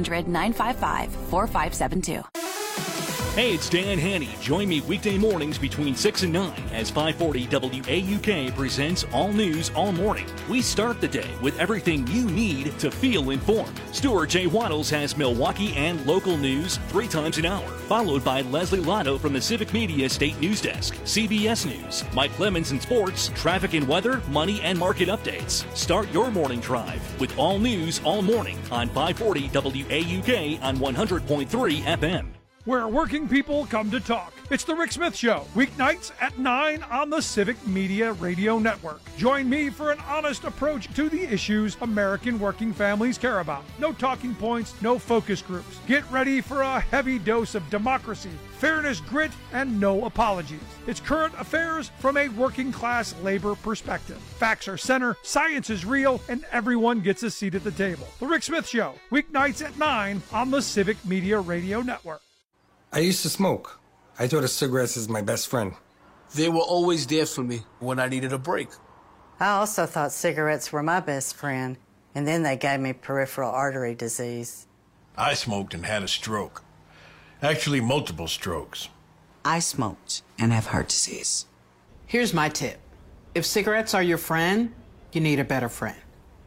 1-800-955-4572. Hey, it's Dan Haney. Join me weekday mornings between 6 and 9 as 540 WAUK presents All News All Morning. We start the day with everything you need to feel informed. Stuart J. Waddles has Milwaukee and local news 3 times an hour, followed by Leslie Lotto from the Civic Media State News Desk, CBS News, Mike Clemens in sports, traffic and weather, money and market updates. Start your morning drive with All News All Morning on 540 WAUK on 100.3 FM. Where working people come to talk. It's The Rick Smith Show, weeknights at 9 on the Civic Media Radio Network. Join me for an honest approach to the issues American working families care about. No talking points, no focus groups. Get ready for a heavy dose of democracy, fairness, grit, and no apologies. It's current affairs from a working class labor perspective. Facts are center, science is real, and everyone gets a seat at the table. The Rick Smith Show, weeknights at 9 on the Civic Media Radio Network. I used to smoke. I thought of cigarettes as my best friend. They were always there for me when I needed a break. I also thought cigarettes were my best friend, and then they gave me peripheral artery disease. I smoked and had a stroke. Actually, multiple strokes. I smoked and have heart disease. Here's my tip. If cigarettes are your friend, you need a better friend.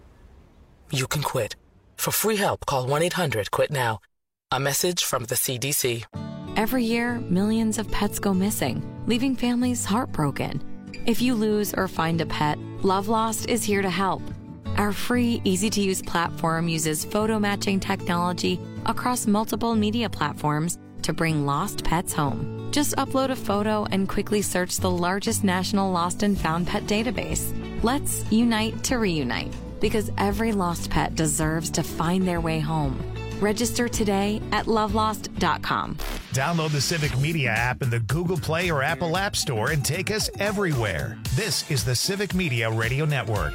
You can quit. For free help, call 1-800-QUIT-NOW. A message from the CDC. Every year, millions of pets go missing, leaving families heartbroken. If you lose or find a pet, Love Lost is here to help. Our free, easy-to-use platform uses photo matching technology across multiple media platforms to bring lost pets home. Just upload a photo and quickly search the largest national lost and found pet database. Let's unite to reunite, because every lost pet deserves to find their way home. Register today at lovelost.com. Download the Civic Media app in the Google Play or Apple App Store and take us everywhere. This is the Civic Media Radio Network.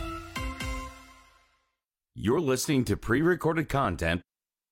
You're listening to pre-recorded content.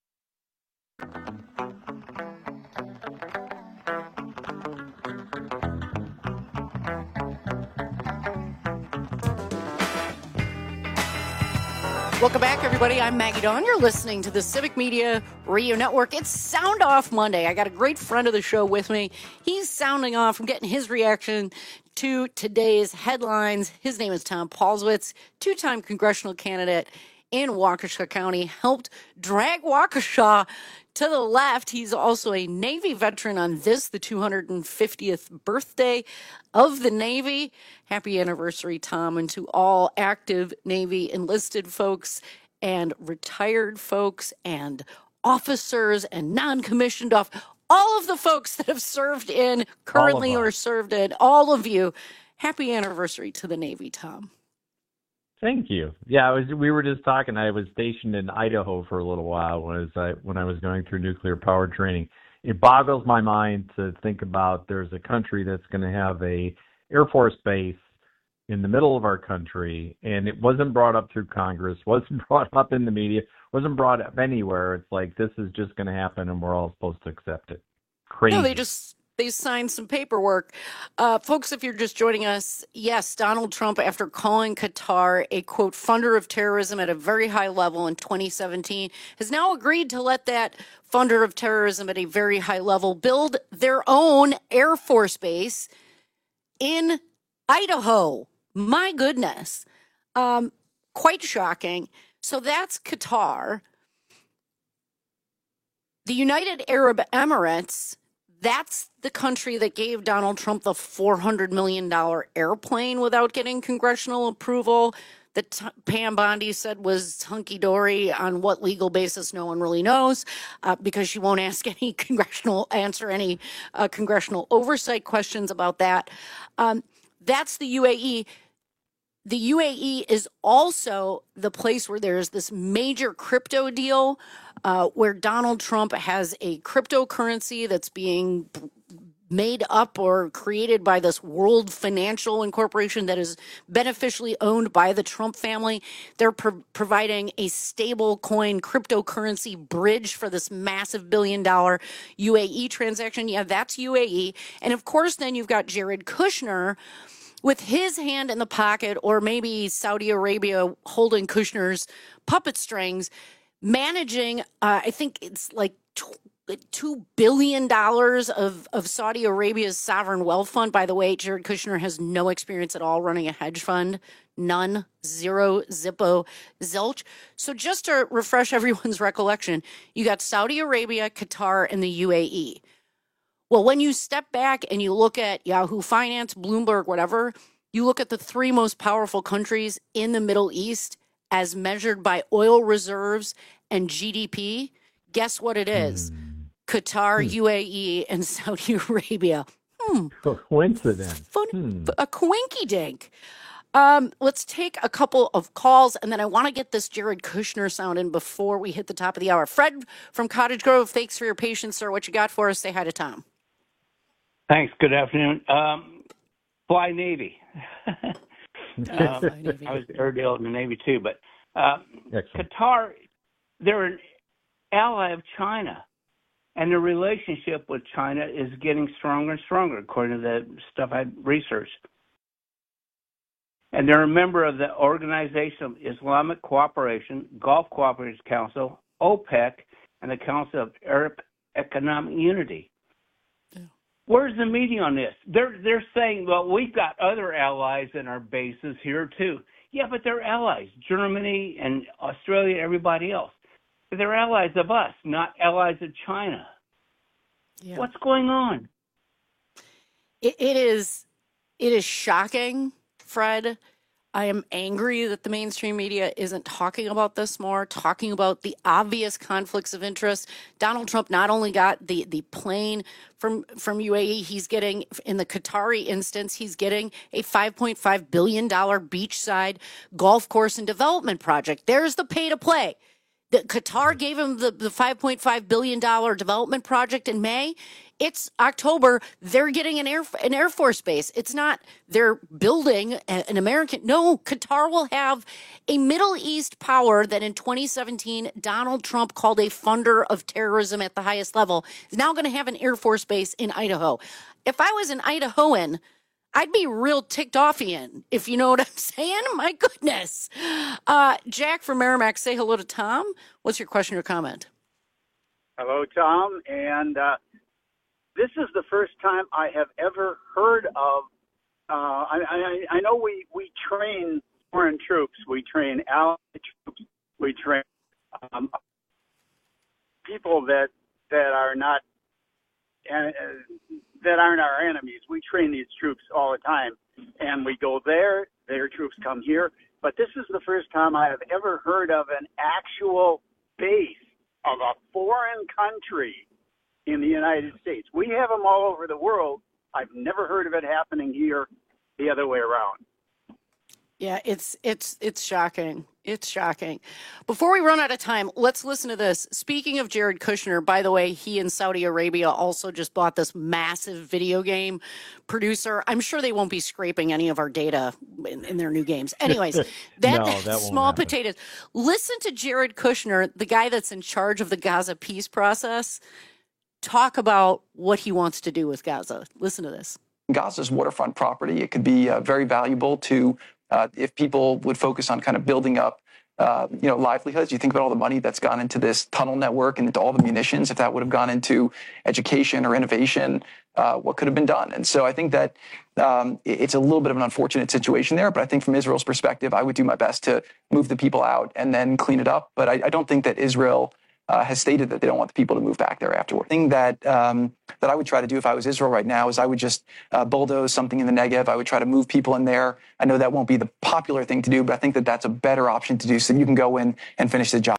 Welcome back, everybody. I'm Maggie Dawn. You're listening to the Civic Media Radio Network. It's Sound Off Monday. I got a great friend of the show with me. He's sounding off. I'm getting his reaction to today's headlines. His name is Tom Paulswitz, 2-time congressional candidate in Waukesha County, helped drag Waukesha to the left. He's also a Navy veteran on this, the 250th birthday of the Navy. Happy anniversary, Tom, and to all active Navy enlisted folks and retired folks and officers and non-commissioned all of the folks that have served in, currently or served in, all of you. Happy anniversary to the Navy, Tom. Thank you. Yeah, we were just talking. I was stationed in Idaho for a little while when I was going through nuclear power training. It boggles my mind to think about there's a country that's going to have a Air Force base in the middle of our country, and it wasn't brought up through Congress, wasn't brought up in the media, wasn't brought up anywhere. It's like this is just going to happen, and we're all supposed to accept it. Crazy. No, they signed some paperwork. Folks, if you're just joining us, yes, Donald Trump, after calling Qatar a, quote, funder of terrorism at a very high level in 2017, has now agreed to let that funder of terrorism at a very high level build their own Air Force base in Idaho. My goodness. Quite shocking. So that's Qatar. The United Arab Emirates, That's the country that gave Donald Trump the $400 million airplane without getting congressional approval, that Pam Bondi said was hunky-dory on what legal basis no one really knows, because she won't ask any congressional oversight questions about that. That's the UAE. The UAE is also the place where there's this major crypto deal, where Donald Trump has a cryptocurrency that's being made up or created by this World Financial Incorporation that is beneficially owned by the Trump family. They're providing a stable coin cryptocurrency bridge for this massive $1 billion UAE transaction. Yeah, that's UAE. And of course, then you've got Jared Kushner with his hand in the pocket, or maybe Saudi Arabia holding Kushner's puppet strings, managing, I think it's like $2 billion of Saudi Arabia's sovereign wealth fund. By the way, Jared Kushner has no experience at all running a hedge fund. None, zero, zippo, zilch. So just to refresh everyone's recollection, you got Saudi Arabia, Qatar, and the UAE. Well, when you step back and you look at Yahoo Finance, Bloomberg, whatever, you look at the three most powerful countries in the Middle East as measured by oil reserves and GDP. Guess what it is? Qatar, UAE, and Saudi Arabia. Coincidence. A coinky dink. Let's take a couple of calls, and then I want to get this Jared Kushner sound in before we hit the top of the hour. Fred from Cottage Grove, thanks for your patience, sir. What you got for us? Say hi to Tom. Thanks. Good afternoon. Fly Navy. I was air deal in the Navy too, but Qatar, they're an ally of China, and the relationship with China is getting stronger and stronger, according to the stuff I researched. And they're a member of the Organization of Islamic Cooperation, Gulf Cooperation Council, OPEC, and the Council of Arab Economic Unity. Yeah. Where's the media on this? They're saying, well, we've got other allies in our bases here too. Yeah, but they're allies, Germany and Australia and everybody else. They're allies of us, not allies of China. Yeah. What's going on? It is shocking, Fred. I am angry that the mainstream media isn't talking about this more, talking about the obvious conflicts of interest. Donald Trump not only got the plane from UAE, he's getting, in the Qatari instance, he's getting a $5.5 billion beachside golf course and development project. There's the pay to play. Qatar gave him the $5.5 billion development project in May. It's October. They're getting an Air Force base. It's not they're building an American. No, Qatar will have a Middle East power that in 2017 Donald Trump called a funder of terrorism at the highest level. Is now going to have an Air Force base in Idaho. If I was an Idahoan, I'd be real ticked offian, if you know what I'm saying. My goodness. Jack from Merrimack, say hello to Tom. What's your question or comment? Hello, Tom. And this is the first time I have ever heard of, I know we train foreign troops. We train allied troops. We train people that are not... that aren't our enemies. We train these troops all the time, and we go there, their troops come here. But this is the first time I have ever heard of an actual base of a foreign country in the United States. We have them all over the world. I've never heard of it happening here the other way around. Yeah, it's shocking. It's shocking. Before we run out of time, let's listen to this. Speaking of Jared Kushner, by the way, he and Saudi Arabia also just bought this massive video game producer. I'm sure they won't be scraping any of our data in their new games. Anyways, that's small potatoes. Listen to Jared Kushner, the guy that's in charge of the Gaza peace process, talk about what he wants to do with Gaza. Listen to this. Gaza's waterfront property. It could be very valuable to if people would focus on kind of building up, livelihoods. You think about all the money that's gone into this tunnel network and into all the munitions. If that would have gone into education or innovation, what could have been done? And so I think that it's a little bit of an unfortunate situation there. But I think from Israel's perspective, I would do my best to move the people out and then clean it up. But I don't think that Israel has stated that they don't want the people to move back there afterward. The thing that I would try to do if I was Israel right now is I would just bulldoze something in the Negev. I would try to move people in there. I know that won't be the popular thing to do, but I think that that's a better option to do so you can go in and finish the job.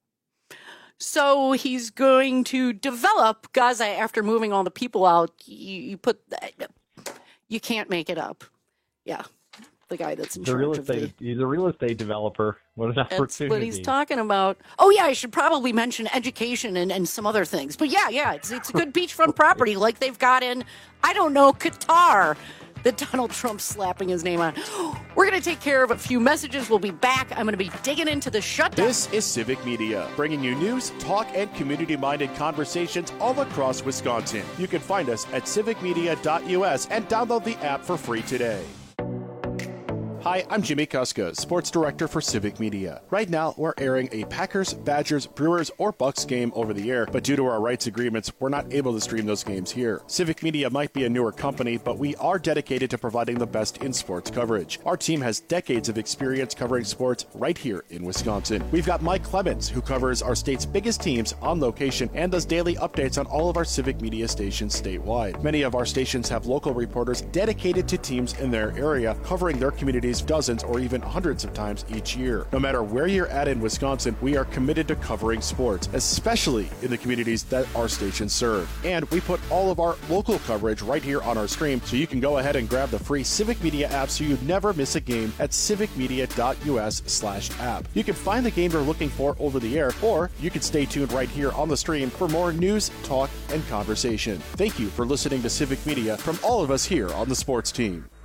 So he's going to develop Gaza after moving all the people out. You can't make it up. Yeah. The guy that's in charge of he's a real estate developer. What an opportunity. That's what he's talking about. Oh, yeah, I should probably mention education and some other things. But yeah, it's a good beachfront property like they've got in, I don't know, Qatar, that Donald Trump's slapping his name on. We're going to take care of a few messages. We'll be back. I'm going to be digging into the shutdown. This is Civic Media, bringing you news, talk, and community-minded conversations all across Wisconsin. You can find us at civicmedia.us and download the app for free today. Hi, I'm Jimmy Kuska, Sports Director for Civic Media. Right now, we're airing a Packers, Badgers, Brewers, or Bucks game over the air, but due to our rights agreements, we're not able to stream those games here. Civic Media might be a newer company, but we are dedicated to providing the best in sports coverage. Our team has decades of experience covering sports right here in Wisconsin. We've got Mike Clemens, who covers our state's biggest teams on location and does daily updates on all of our Civic Media stations statewide. Many of our stations have local reporters dedicated to teams in their area, covering their communities dozens or even hundreds of times each year. No matter where you're at in Wisconsin, we are committed to covering sports, especially in the communities that our stations serve. And we put all of our local coverage right here on our stream, so you can go ahead and grab the free Civic Media app so you never miss a game at civicmedia.us/app. You can find the game you're looking for over the air, or you can stay tuned right here on the stream for more news, talk, and conversation. Thank you for listening to Civic Media from all of us here on the sports team.